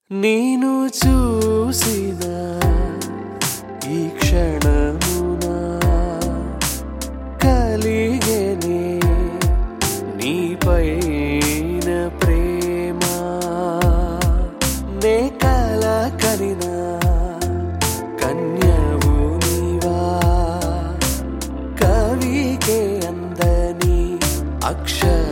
నేను చూసిన ఈ క్షణమున కలిగేనే నీపైన ప్రేమ నే కల కనిన కన్యవు నీవా కవికే అందని అక్షర